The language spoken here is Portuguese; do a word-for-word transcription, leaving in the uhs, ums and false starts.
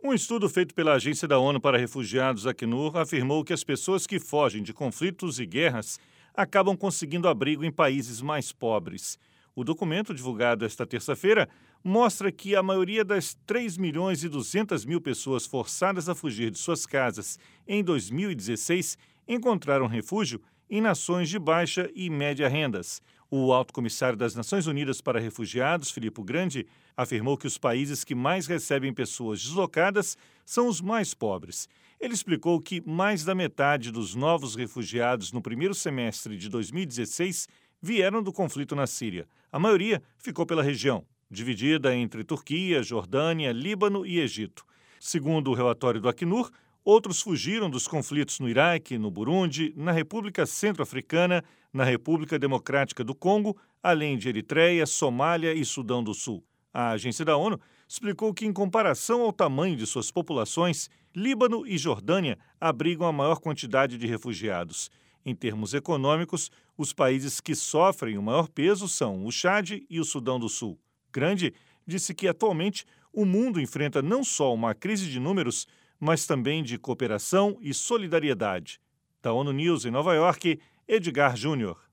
Um estudo feito pela Agência da ONU para Refugiados, Acnur, afirmou que as pessoas que fogem de conflitos e guerras acabam conseguindo abrigo em países mais pobres. O documento, divulgado esta terça-feira, mostra que a maioria das três milhões e duzentas mil pessoas forçadas a fugir de suas casas em dois mil e dezesseis encontraram refúgio em nações de baixa e média rendas. O alto comissário das Nações Unidas para Refugiados, Filippo Grandi, afirmou que os países que mais recebem pessoas deslocadas são os mais pobres. Ele explicou que mais da metade dos novos refugiados no primeiro semestre de dois mil e dezesseis vieram do conflito na Síria. A maioria ficou pela região, dividida entre Turquia, Jordânia, Líbano e Egito. Segundo o relatório do Acnur, outros fugiram dos conflitos no Iraque, no Burundi, na República Centro-Africana, na República Democrática do Congo, além de Eritreia, Somália e Sudão do Sul. A agência da ONU explicou que, em comparação ao tamanho de suas populações, Líbano e Jordânia abrigam a maior quantidade de refugiados. Em termos econômicos, os países que sofrem o maior peso são o Chade e o Sudão do Sul. Grandi disse que, atualmente, o mundo enfrenta não só uma crise de números, mas também de cooperação e solidariedade. Da ONU News em Nova York, Edgar Júnior.